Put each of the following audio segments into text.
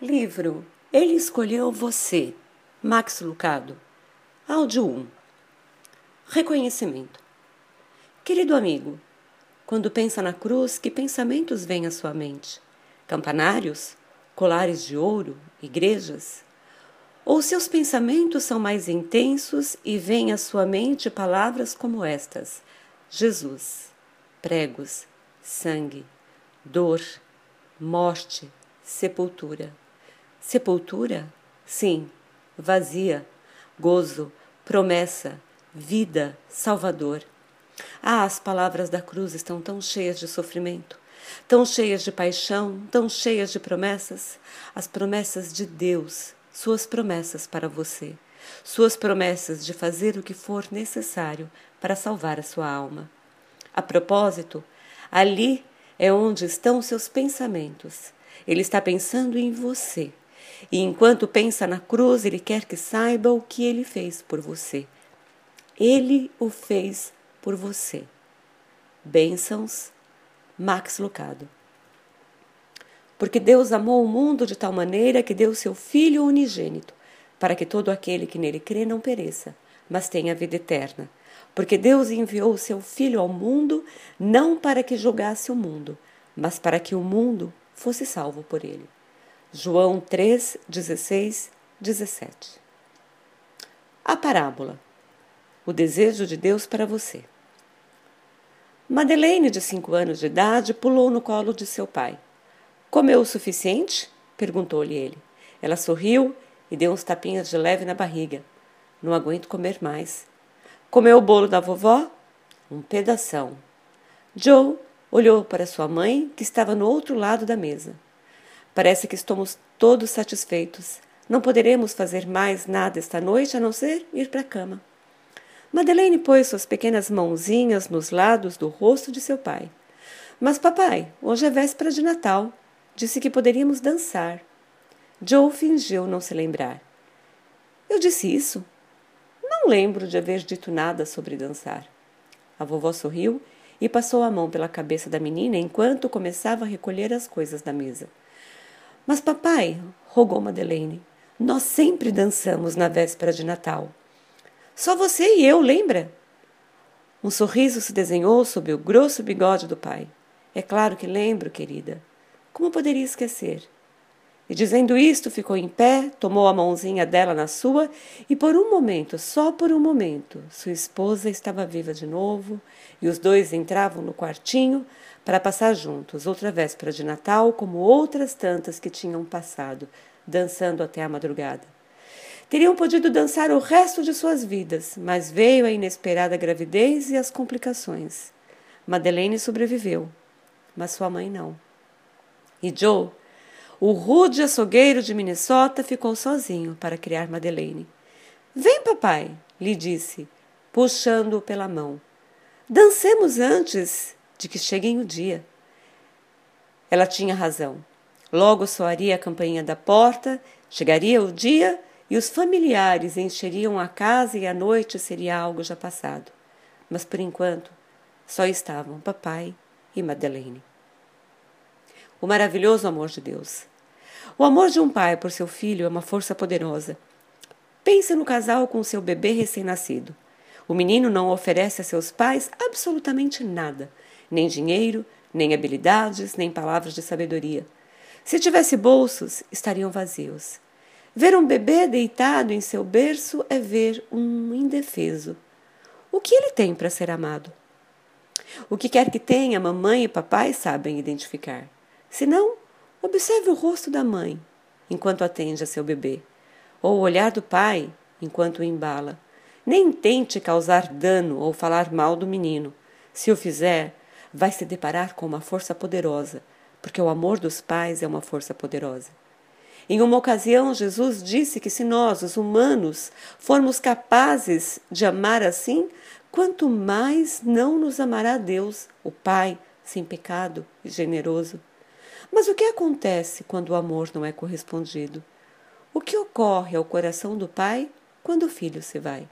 Livro Ele Escolheu Você, Max Lucado. Áudio 1. Reconhecimento. Querido amigo, quando pensa na cruz, que pensamentos vêm à sua mente? Campanários? Colares de ouro? Igrejas? Ou seus pensamentos são mais intensos e vêm à sua mente palavras como estas: Jesus, pregos, sangue, dor, morte, sepultura. Sepultura? Sim, vazia, gozo, promessa, vida, Salvador. As palavras da cruz estão tão cheias de sofrimento, tão cheias de paixão, tão cheias de promessas. As promessas de Deus, suas promessas para você, suas promessas de fazer o que for necessário para salvar a sua alma. A propósito, ali é onde estão seus pensamentos. Ele está pensando em você. E enquanto pensa na cruz, ele quer que saiba o que ele fez por você. Ele o fez por você. Bênçãos, Max Lucado. Porque Deus amou o mundo de tal maneira que deu seu Filho unigênito, para que todo aquele que nele crê não pereça, mas tenha vida eterna. Porque Deus enviou o seu Filho ao mundo, não para que julgasse o mundo, mas para que o mundo fosse salvo por ele. João 3, 16, 17. A parábola. O desejo de Deus para você. Madeleine, de 5 anos de idade, pulou no colo de seu pai. Comeu o suficiente? Perguntou-lhe ele. Ela sorriu e deu uns tapinhas de leve na barriga. Não aguento comer mais. Comeu o bolo da vovó? Um pedação. Joe olhou para sua mãe, que estava no outro lado da mesa. Parece que estamos todos satisfeitos. Não poderemos fazer mais nada esta noite a não ser ir para a cama. Madeleine pôs suas pequenas mãozinhas nos lados do rosto de seu pai. Mas, papai, hoje é véspera de Natal. Disse que poderíamos dançar. Joe fingiu não se lembrar. Eu disse isso? Não lembro de haver dito nada sobre dançar. A vovó sorriu e passou a mão pela cabeça da menina enquanto começava a recolher as coisas da mesa. Mas, papai, rogou Madeleine, nós sempre dançamos na véspera de Natal. Só você e eu, lembra? Um sorriso se desenhou sob o grosso bigode do pai. É claro que lembro, querida. Como poderia esquecer? E dizendo isto, ficou em pé, tomou a mãozinha dela na sua e por um momento, só por um momento, sua esposa estava viva de novo e os dois entravam no quartinho para passar juntos outra véspera de Natal como outras tantas que tinham passado, dançando até a madrugada. Teriam podido dançar o resto de suas vidas, mas veio a inesperada gravidez e as complicações. Madeleine sobreviveu, mas sua mãe não. E Joe, o rude açougueiro de Minnesota, ficou sozinho para criar Madeleine. Vem, papai, lhe disse, puxando-o pela mão. Dancemos antes de que chegue o dia. Ela tinha razão. Logo soaria a campainha da porta, chegaria o dia e os familiares encheriam a casa e a noite seria algo já passado. Mas, por enquanto, só estavam papai e Madeleine. O maravilhoso amor de Deus. O amor de um pai por seu filho é uma força poderosa. Pense no casal com seu bebê recém-nascido. O menino não oferece a seus pais absolutamente nada, nem dinheiro, nem habilidades, nem palavras de sabedoria. Se tivesse bolsos, estariam vazios. Ver um bebê deitado em seu berço é ver um indefeso. O que ele tem para ser amado? O que quer que tenha, mamãe e papai sabem identificar. Se não, observe o rosto da mãe enquanto atende a seu bebê, ou o olhar do pai enquanto o embala. Nem tente causar dano ou falar mal do menino. Se o fizer, vai se deparar com uma força poderosa, porque o amor dos pais é uma força poderosa. Em uma ocasião, Jesus disse que se nós, os humanos, formos capazes de amar assim, quanto mais não nos amará Deus, o Pai, sem pecado e generoso. Mas o que acontece quando o amor não é correspondido? O que ocorre ao coração do pai quando o filho se vai?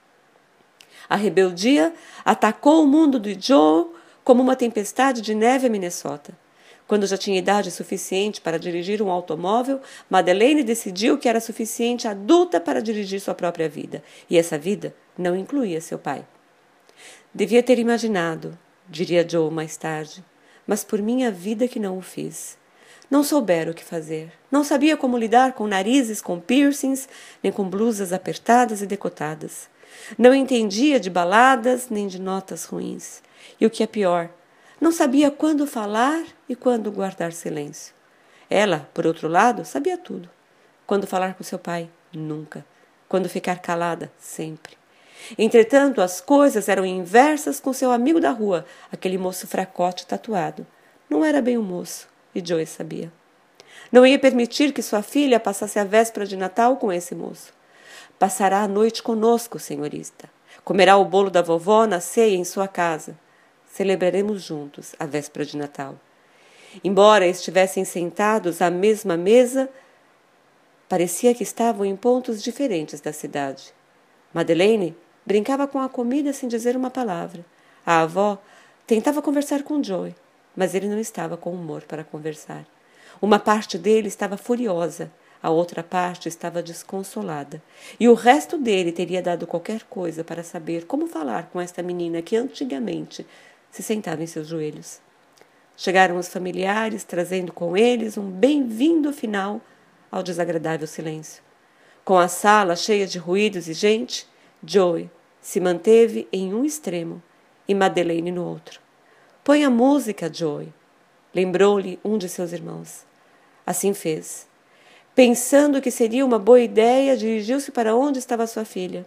A rebeldia atacou o mundo de Joe como uma tempestade de neve a Minnesota. Quando já tinha idade suficiente para dirigir um automóvel, Madeleine decidiu que era suficiente adulta para dirigir sua própria vida, e essa vida não incluía seu pai. Devia ter imaginado, diria Joe mais tarde, mas por minha vida que não o fiz. Não soubera o que fazer. Não sabia como lidar com narizes com piercings, nem com blusas apertadas e decotadas. Não entendia de baladas, nem de notas ruins. E o que é pior, não sabia quando falar e quando guardar silêncio. Ela, por outro lado, sabia tudo. Quando falar com seu pai, nunca. Quando ficar calada, sempre. Entretanto, as coisas eram inversas com seu amigo da rua, aquele moço fracote tatuado. Não era bem um moço, e Joey sabia. Não ia permitir que sua filha passasse a véspera de Natal com esse moço. Passará a noite conosco, senhorita. Comerá o bolo da vovó na ceia em sua casa. Celebraremos juntos a véspera de Natal. Embora estivessem sentados à mesma mesa, parecia que estavam em pontos diferentes da cidade. Madeleine brincava com a comida sem dizer uma palavra. A avó tentava conversar com Joey, mas ele não estava com humor para conversar. Uma parte dele estava furiosa, a outra parte estava desconsolada. E o resto dele teria dado qualquer coisa para saber como falar com esta menina que antigamente se sentava em seus joelhos. Chegaram os familiares, trazendo com eles um bem-vindo final ao desagradável silêncio. Com a sala cheia de ruídos e gente, Joey se manteve em um extremo e Madeleine no outro. Põe a música, Joey, lembrou-lhe um de seus irmãos. Assim fez. Pensando que seria uma boa ideia, dirigiu-se para onde estava sua filha.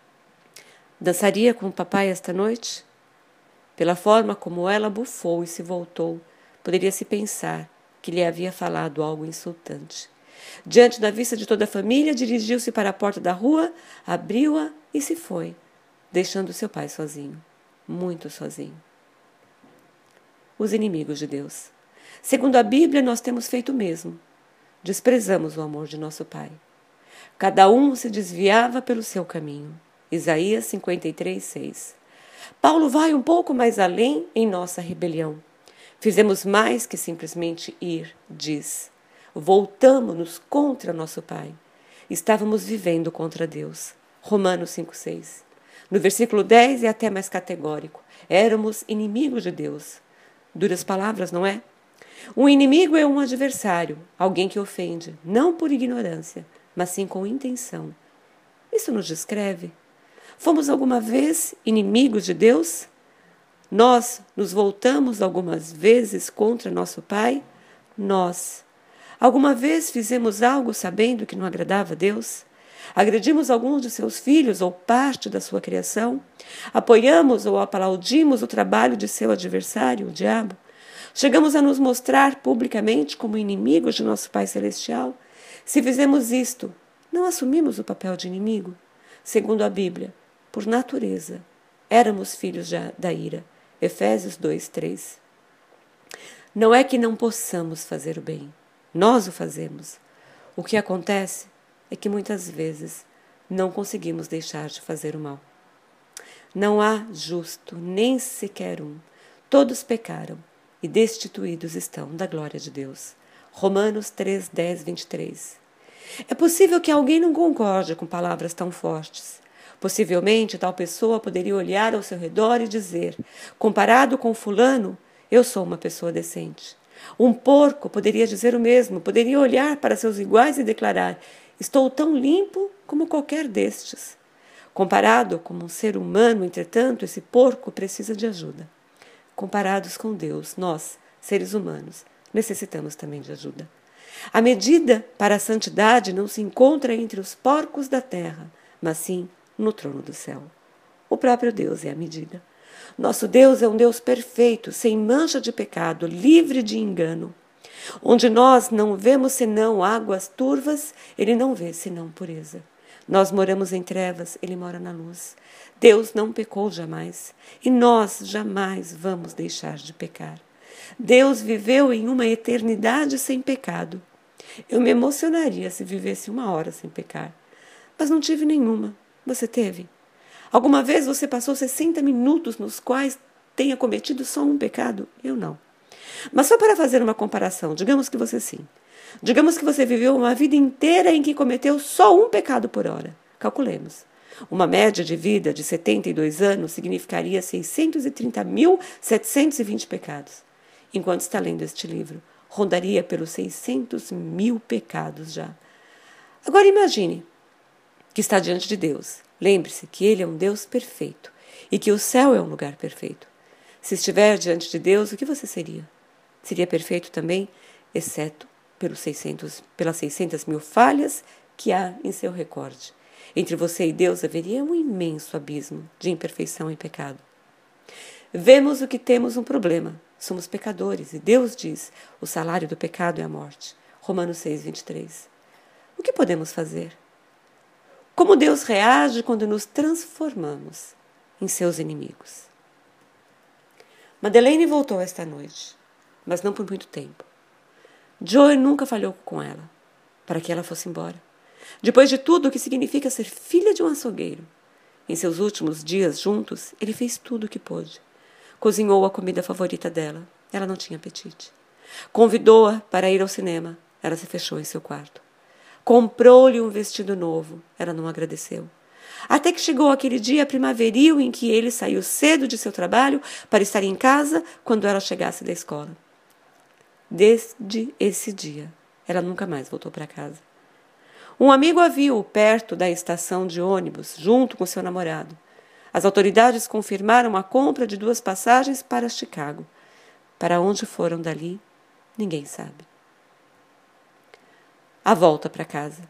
Dançaria com o papai esta noite? Pela forma como ela bufou e se voltou, poderia-se pensar que lhe havia falado algo insultante. Diante da vista de toda a família, dirigiu-se para a porta da rua, abriu-a e se foi, deixando seu pai sozinho, muito sozinho. Os inimigos de Deus. Segundo a Bíblia, nós temos feito o mesmo. Desprezamos o amor de nosso Pai. Cada um se desviava pelo seu caminho. Isaías 53:6. Paulo vai um pouco mais além em nossa rebelião. Fizemos mais que simplesmente ir, diz. Voltamo-nos contra nosso Pai. Estávamos vivendo contra Deus. Romanos 5:6. No versículo 10 é até mais categórico. Éramos inimigos de Deus. Duras palavras, não é? Um inimigo é um adversário, alguém que ofende, não por ignorância, mas sim com intenção. Isso nos descreve. Fomos alguma vez inimigos de Deus? Nós nos voltamos algumas vezes contra nosso Pai? Nós. Alguma vez fizemos algo sabendo que não agradava a Deus? Agredimos alguns de seus filhos ou parte da sua criação? Apoiamos ou aplaudimos o trabalho de seu adversário, o diabo? Chegamos a nos mostrar publicamente como inimigos de nosso Pai Celestial? Se fizemos isto, não assumimos o papel de inimigo? Segundo a Bíblia, por natureza, éramos filhos da ira. Efésios 2:3. Não é que não possamos fazer o bem. Nós o fazemos. O que acontece é que muitas vezes não conseguimos deixar de fazer o mal. Não há justo, nem sequer um. Todos pecaram e destituídos estão da glória de Deus. Romanos 3:10-23. É possível que alguém não concorde com palavras tão fortes. Possivelmente, tal pessoa poderia olhar ao seu redor e dizer, comparado com fulano, eu sou uma pessoa decente. Um porco poderia dizer o mesmo, poderia olhar para seus iguais e declarar, estou tão limpo como qualquer destes. Comparado com um ser humano, entretanto, esse porco precisa de ajuda. Comparados com Deus, nós, seres humanos, necessitamos também de ajuda. A medida para a santidade não se encontra entre os porcos da terra, mas sim no trono do céu. O próprio Deus é a medida. Nosso Deus é um Deus perfeito, sem mancha de pecado, livre de engano. Onde nós não vemos senão águas turvas, Ele não vê senão pureza. Nós moramos em trevas, Ele mora na luz. Deus não pecou jamais, e nós jamais vamos deixar de pecar. Deus viveu em uma eternidade sem pecado. Eu me emocionaria se vivesse 1 hora sem pecar, mas não tive nenhuma. Você teve? Alguma vez você passou 60 minutos nos quais tenha cometido só um pecado? Eu não. Mas só para fazer uma comparação, digamos que você sim. Digamos que você viveu uma vida inteira em que cometeu só um pecado por hora. Calculemos. Uma média de vida de 72 anos significaria 630.720 pecados. Enquanto está lendo este livro, rondaria pelos 600.000 pecados já. Agora imagine que está diante de Deus. Lembre-se que Ele é um Deus perfeito e que o céu é um lugar perfeito. Se estiver diante de Deus, o que você seria? Seria perfeito também, exceto pelas 600.000 falhas que há em seu recorde. Entre você e Deus haveria um imenso abismo de imperfeição e pecado. Vemos o que temos um problema. Somos pecadores e Deus diz, o salário do pecado é a morte. Romanos 6:23. O que podemos fazer? Como Deus reage quando nos transformamos em seus inimigos? Madeleine voltou esta noite, mas não por muito tempo. Joe nunca falhou com ela, para que ela fosse embora. Depois de tudo o que significa ser filha de um açougueiro. Em seus últimos dias juntos, ele fez tudo o que pôde. Cozinhou a comida favorita dela. Ela não tinha apetite. Convidou-a para ir ao cinema. Ela se fechou em seu quarto. Comprou-lhe um vestido novo. Ela não agradeceu. Até que chegou aquele dia primaveril em que ele saiu cedo de seu trabalho para estar em casa quando ela chegasse da escola. Desde esse dia, ela nunca mais voltou para casa. Um amigo a viu perto da estação de ônibus, junto com seu namorado. As autoridades confirmaram a compra de 2 passagens para Chicago. Para onde foram dali, ninguém sabe. A volta para casa.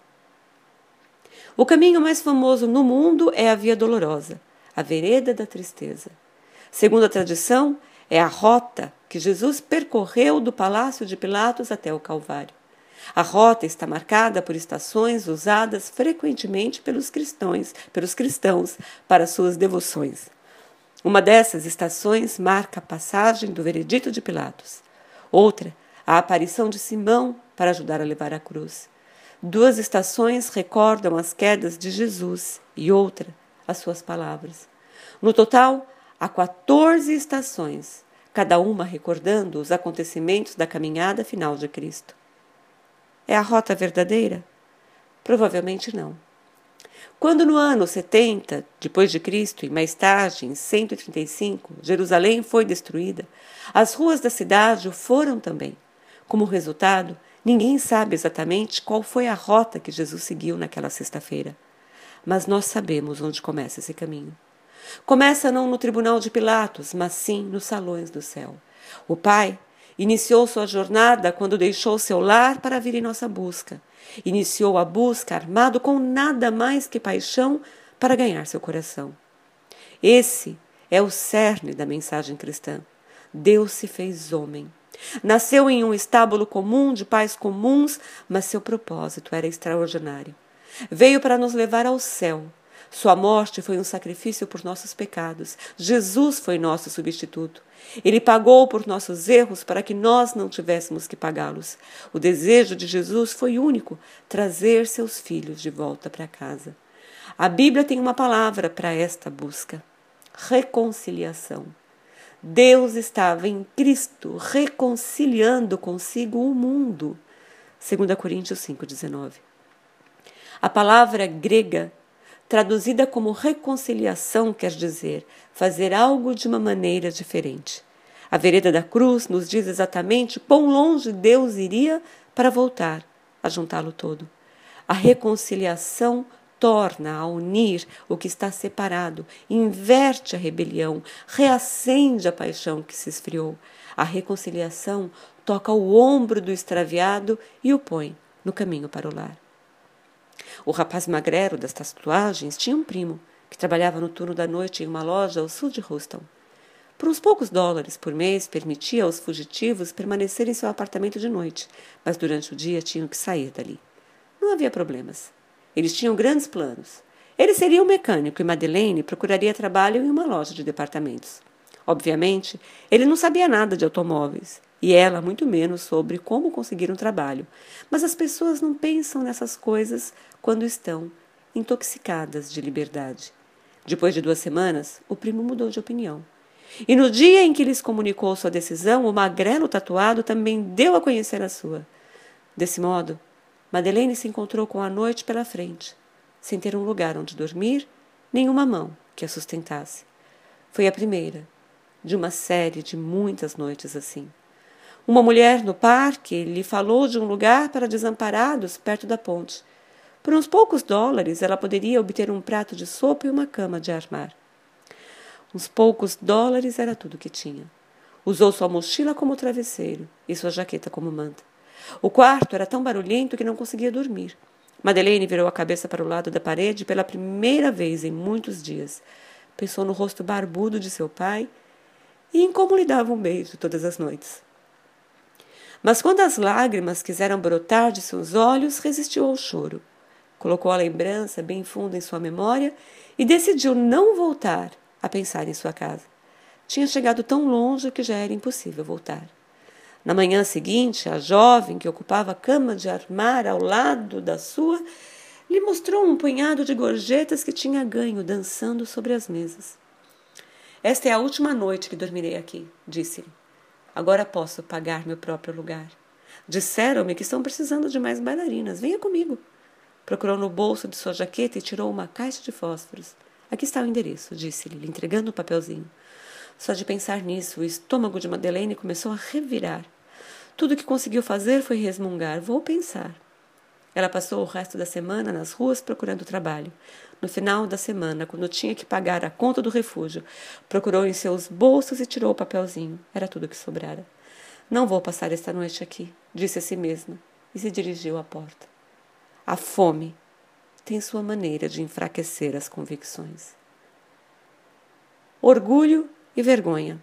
O caminho mais famoso no mundo é a Via Dolorosa, a vereda da tristeza. Segundo a tradição, é a rota que Jesus percorreu do Palácio de Pilatos até o Calvário. A rota está marcada por estações usadas frequentemente pelos cristãos para suas devoções. Uma dessas estações marca a passagem do veredito de Pilatos. Outra, a aparição de Simão para ajudar a levar a cruz. 2 estações recordam as quedas de Jesus e outra, as suas palavras. No total, há 14 estações, cada uma recordando os acontecimentos da caminhada final de Cristo. É a rota verdadeira? Provavelmente não. Quando no ano 70, depois de Cristo, e mais tarde, em 135, Jerusalém foi destruída, as ruas da cidade o foram também. Como resultado, ninguém sabe exatamente qual foi a rota que Jesus seguiu naquela sexta-feira. Mas nós sabemos onde começa esse caminho. Começa não no tribunal de Pilatos, mas sim nos salões do céu. O Pai iniciou sua jornada quando deixou seu lar para vir em nossa busca. Iniciou a busca armado com nada mais que paixão para ganhar seu coração. Esse é o cerne da mensagem cristã. Deus se fez homem. Nasceu em um estábulo comum, de pais comuns, mas seu propósito era extraordinário. Veio para nos levar ao céu. Sua morte foi um sacrifício por nossos pecados. Jesus foi nosso substituto. Ele pagou por nossos erros para que nós não tivéssemos que pagá-los. O desejo de Jesus foi único, trazer seus filhos de volta para casa. A Bíblia tem uma palavra para esta busca: reconciliação. Deus estava em Cristo reconciliando consigo o mundo. 2 Coríntios 5,19. A palavra grega traduzida como reconciliação quer dizer fazer algo de uma maneira diferente. A vereda da cruz nos diz exatamente quão longe Deus iria para voltar a juntá-lo todo. A reconciliação torna a unir o que está separado, inverte a rebelião, reacende a paixão que se esfriou. A reconciliação toca o ombro do extraviado e o põe no caminho para o lar. O rapaz magrelo das tatuagens tinha um primo que trabalhava no turno da noite em uma loja ao sul de Houston. Por uns poucos dólares por mês, permitia aos fugitivos permanecer em seu apartamento de noite, mas durante o dia tinham que sair dali. Não havia problemas. Eles tinham grandes planos. Ele seria um mecânico e Madeleine procuraria trabalho em uma loja de departamentos. Obviamente, ele não sabia nada de automóveis, e ela muito menos sobre como conseguir um trabalho. Mas as pessoas não pensam nessas coisas quando estão intoxicadas de liberdade. Depois de 2 semanas, o primo mudou de opinião. E no dia em que lhes comunicou sua decisão, o magrelo tatuado também deu a conhecer a sua. Desse modo, Madeleine se encontrou com a noite pela frente, sem ter um lugar onde dormir, nenhuma mão que a sustentasse. Foi a primeira de uma série de muitas noites assim. Uma mulher no parque lhe falou de um lugar para desamparados perto da ponte. Por uns poucos dólares, ela poderia obter um prato de sopa e uma cama de armar. Uns poucos dólares era tudo que tinha. Usou sua mochila como travesseiro e sua jaqueta como manta. O quarto era tão barulhento que não conseguia dormir. Madeleine virou a cabeça para o lado da parede pela primeira vez em muitos dias. Pensou no rosto barbudo de seu pai e em como lhe dava um beijo todas as noites. Mas quando as lágrimas quiseram brotar de seus olhos, resistiu ao choro. Colocou a lembrança bem funda em sua memória e decidiu não voltar a pensar em sua casa. Tinha chegado tão longe que já era impossível voltar. Na manhã seguinte, a jovem que ocupava a cama de armar ao lado da sua lhe mostrou um punhado de gorjetas que tinha ganho dançando sobre as mesas. Esta é a última noite que dormirei aqui, disse-lhe. Agora posso pagar meu próprio lugar. Disseram-me que estão precisando de mais bailarinas. Venha comigo. Procurou no bolso de sua jaqueta e tirou uma caixa de fósforos. Aqui está o endereço, disse-lhe, entregando um papelzinho. Só de pensar nisso, o estômago de Madeleine começou a revirar. Tudo o que conseguiu fazer foi resmungar. Vou pensar. Ela passou o resto da semana nas ruas procurando trabalho. No final da semana, quando tinha que pagar a conta do refúgio, procurou em seus bolsos e tirou o papelzinho. Era tudo o que sobrara. Não vou passar esta noite aqui, disse a si mesma, e se dirigiu à porta. A fome tem sua maneira de enfraquecer as convicções. Orgulho e vergonha.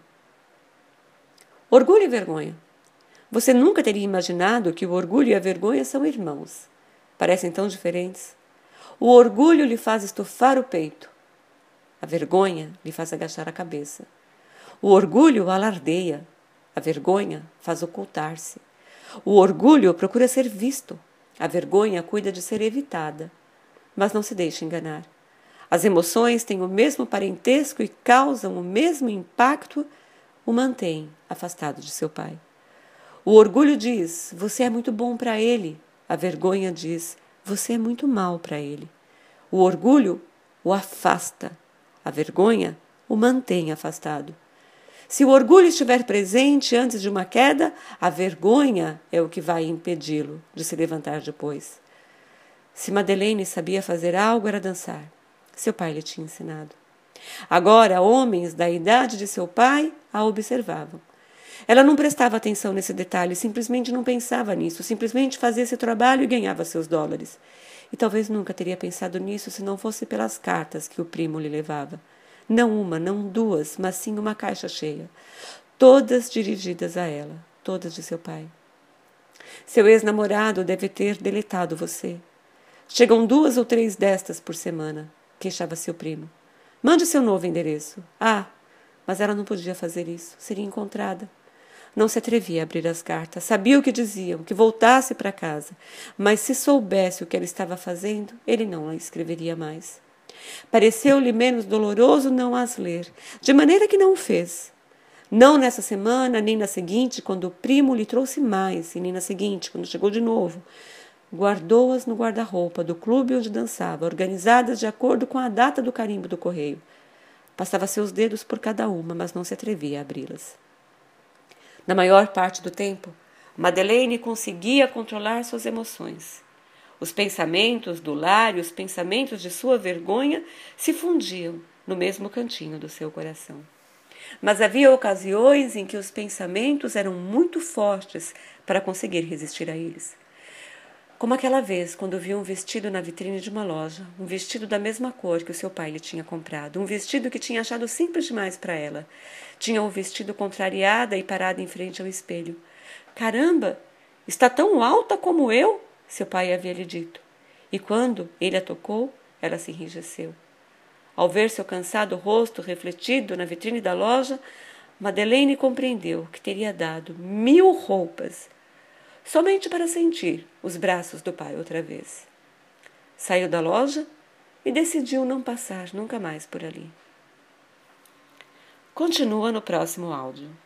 Orgulho e vergonha. Você nunca teria imaginado que o orgulho e a vergonha são irmãos. Parecem tão diferentes. O orgulho lhe faz estufar o peito. A vergonha lhe faz agachar a cabeça. O orgulho alardeia. A vergonha faz ocultar-se. O orgulho procura ser visto. A vergonha cuida de ser evitada. Mas não se deixe enganar. As emoções têm o mesmo parentesco e causam o mesmo impacto, o mantém afastado de seu pai. O orgulho diz, você é muito bom para ele. A vergonha diz, você é muito mal para ele. O orgulho o afasta. A vergonha o mantém afastado. Se o orgulho estiver presente antes de uma queda, a vergonha é o que vai impedi-lo de se levantar depois. Se Madeleine sabia fazer algo, era dançar. Seu pai lhe tinha ensinado. Agora, homens da idade de seu pai a observavam. Ela não prestava atenção nesse detalhe, simplesmente não pensava nisso, simplesmente fazia esse trabalho e ganhava seus dólares. E talvez nunca teria pensado nisso se não fosse pelas cartas que o primo lhe levava. Não uma, não duas, mas sim uma caixa cheia. Todas dirigidas a ela, todas de seu pai. Seu ex-namorado deve ter deletado você. Chegam 2 ou 3 destas por semana, queixava-se o primo. Mande seu novo endereço. Ah, mas ela não podia fazer isso, seria encontrada. Não se atrevia a abrir as cartas. Sabia o que diziam, que voltasse para casa. Mas se soubesse o que ela estava fazendo, ele não a escreveria mais. Pareceu-lhe menos doloroso não as ler, de maneira que não o fez. Não nessa semana, nem na seguinte, quando o primo lhe trouxe mais, e nem na seguinte, quando chegou de novo. Guardou-as no guarda-roupa do clube onde dançava, organizadas de acordo com a data do carimbo do correio. Passava seus dedos por cada uma, mas não se atrevia a abri-las. Na maior parte do tempo, Madeleine conseguia controlar suas emoções. Os pensamentos do lar e os pensamentos de sua vergonha se fundiam no mesmo cantinho do seu coração. Mas havia ocasiões em que os pensamentos eram muito fortes para conseguir resistir a eles. Como aquela vez, quando viu um vestido na vitrine de uma loja, um vestido da mesma cor que o seu pai lhe tinha comprado, um vestido que tinha achado simples demais para ela. Tinha o vestido contrariada e parada em frente ao espelho. Caramba, está tão alta como eu, seu pai havia lhe dito. E quando ele a tocou, ela se enrijeceu. Ao ver seu cansado rosto refletido na vitrine da loja, Madeleine compreendeu que teria dado 1000 roupas somente para sentir os braços do pai outra vez. Saiu da loja e decidiu não passar nunca mais por ali. Continua no próximo áudio.